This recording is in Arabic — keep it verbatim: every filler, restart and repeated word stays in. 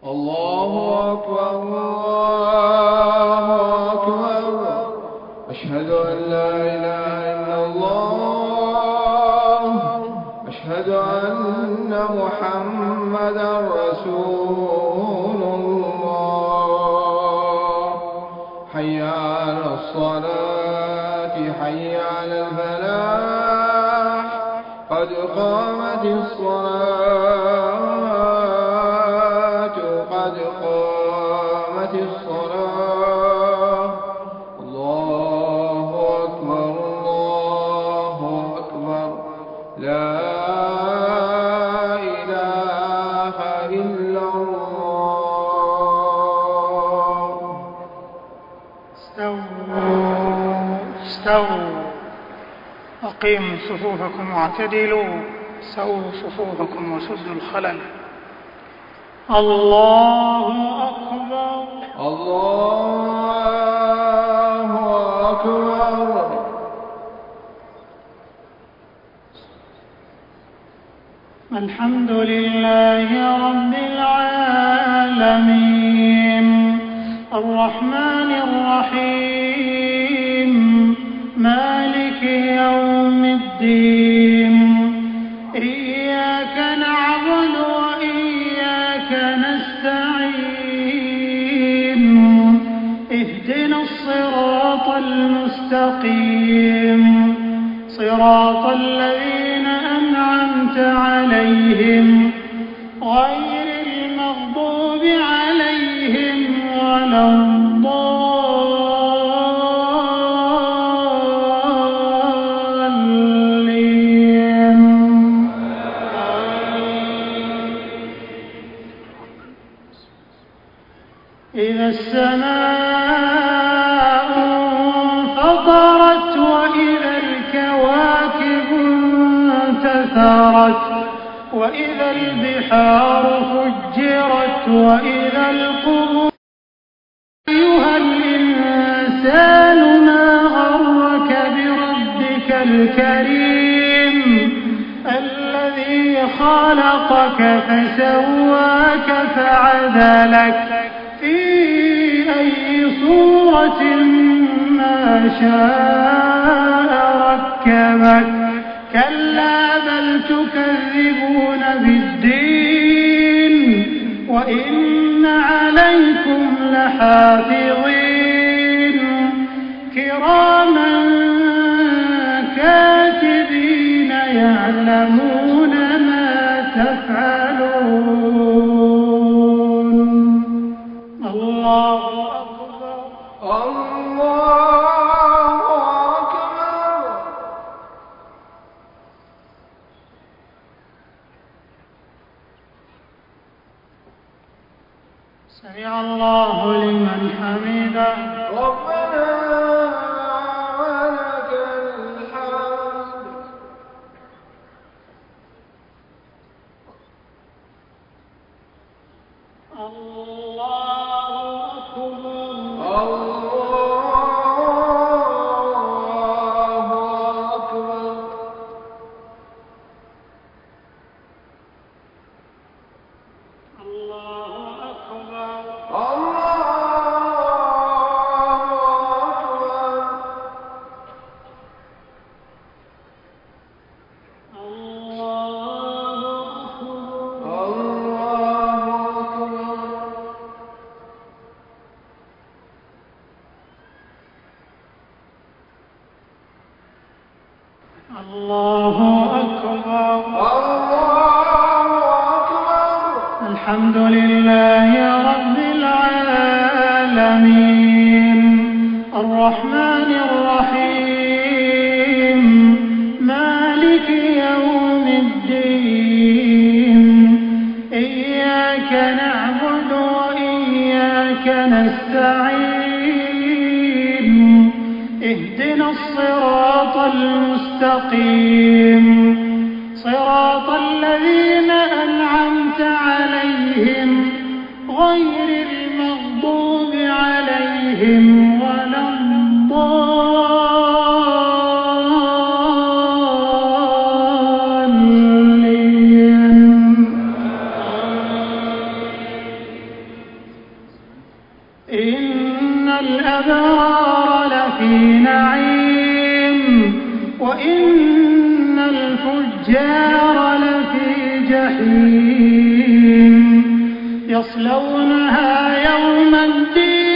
الله أكبر الله أكبر أشهد أن لا إله إلا الله أشهد أن محمدا رسول الله حي على الصلاة حي على الفلاح قد قامت الصلاة قد قامت الصلاة الله أكبر الله أكبر لا إله إلا الله. استووا استووا أقيموا صفوفكم واعتدلوا سووا صفوفكم وسدوا الخلل. الله أكبر الله أكبر. الحمد لله رب العالمين الرحمن الرحيم مالك يوم الدين إياك نعبد وإياك نستعين اهدنا الصراط المستقيم صراط الذين أنعمت عليهم غير المغضوب عليهم ولا الضالين. إذا السماء انفطرت وإذا الكواكب انتثرت وإذا البحار فجرت وإذا القبور أيها الإنسان ما غرك بربك الكريم الذي خلقك فسواك فعدلك في أي صورة ما شاء ركبك كلا بل تكذبون بالدين وإن عليكم لحافظين كراما كاتبين يعلمون ما تفعلون. الله أكبر الله أكبر. سمع الله لمن حمده ربنا ولك الحمد. الله أكبر الله أكبر. الله أكبر الله أكبر. الحمد لله رب العالمين الرحمن الرحيم مالك يوم الدين إياك نعبد وإياك نستعين اهدنا الصراط المستقيم صراط الذين أنعمت عليهم غير المغضوب عليهم ولا الضالين. الأبرار لفي نعيم وإن الفجار لفي جحيم يصلونها يوم الدين